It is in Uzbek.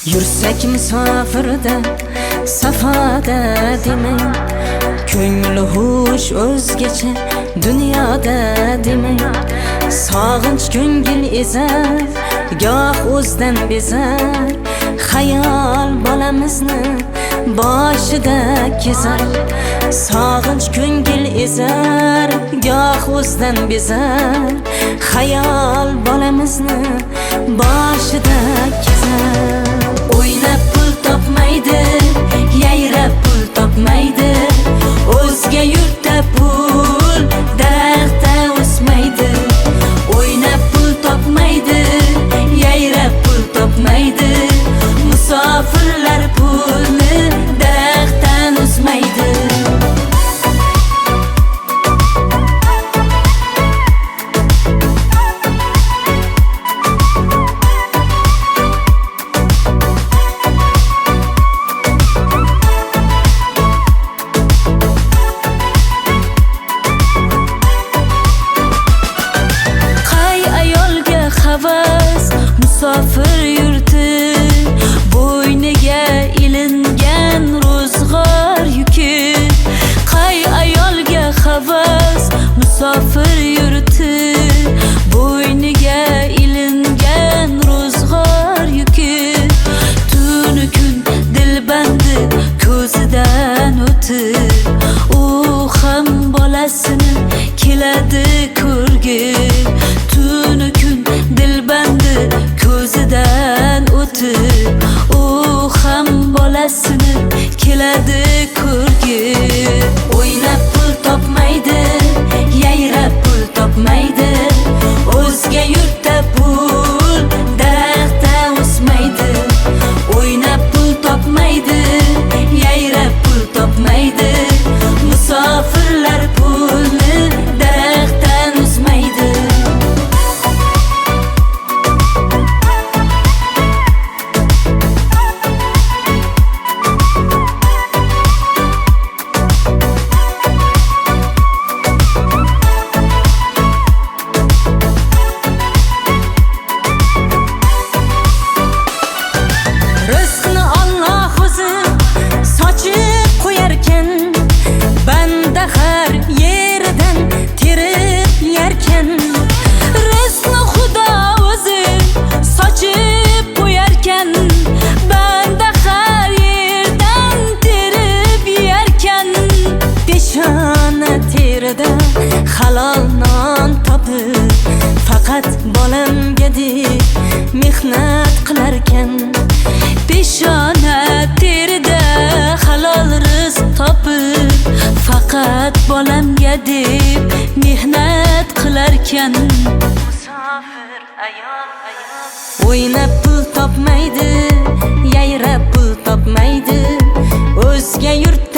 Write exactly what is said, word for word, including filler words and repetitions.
Yursak musofirda, safada demang, ko'ngli xush o'zgacha dunyoda demang. Sog'inch ko'ngil ezar, goh o'zdan bezar, xayol bolamizni boshida kezar. Sog'inch ko'ngil ezar, goh o'zdan bezar, xayol bolamizni boshida kezar. O'ynab pul topmaydi, yayrab pul topmaydi, o'zga yurtda pul daraxtda o'smaydi. O'ynab pul topmaydi, yayrab pul topmaydi, musofirlar pulni daraxtdan o'smaydi. Musofir yurti bo'yniga ilingan ro'zg'or yuki. Qay ayolga havas musofir yurti bo'yniga ilingan ro'zg'or yuki. Tuni kun dilbandi ko'zidan o'tib, u ham bolasini keladi ko'rgib. Tuni kun dilbandi ko'zidan o'tib, u ham bolasini keladi ko'rgib. O'ynab pul topmaydi, yayrab pul topmaydi, o'zga yurtda pul daraxtda o'smaydi. O'ynab pul topmaydi, yayrab pul topmaydi, musofirlar pulni daraxtdan o'smaydi. Halol non topib, faqat bolamga deb mehnat qilarkan. Peshona terida halol rizq topib, faqat bolamga deb mehnat qilarkan. Musofir ayol ayol o'ynab pul topmaydi, yayrab pul topmaydi, o'zga yurt